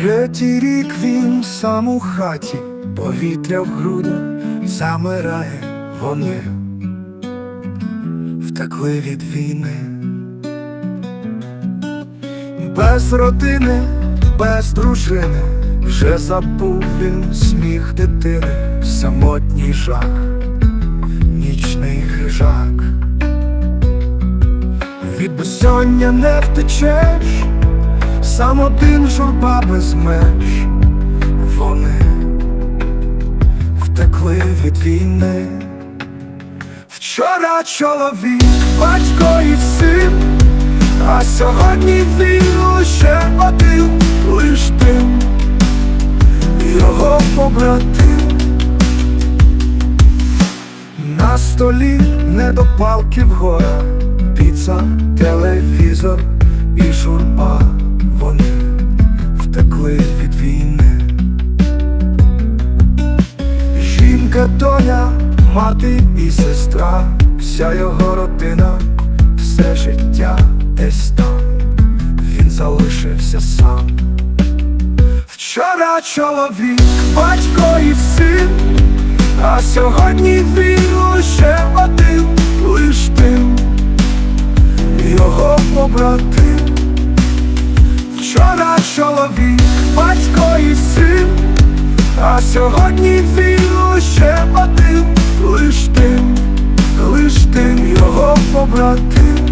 Третій рік він сам у хаті, повітря в грудях замирає, вони втекли від війни. Без родини, без дружини, вже забув він сміх дитини, самотній жах, нічний хижак. Від безсоння не втечеш, сам один журба без меж, вони втекли від війни. Вчора чоловік, батько і син, а сьогодні він лише один, лиш тим, його побратим. На столі недопалки вгорах, піца, телевізор і журба, вони втекли від війни. Жінка, доня, мати і сестра, вся його родина, все життя десь там, він залишився сам. Вчора чоловік, батько і син, а сьогодні він лише один, лиш тим, його побратим. Вчора чоловік, батько і син, а сьогодні він лише один, лиш тим, його побратим.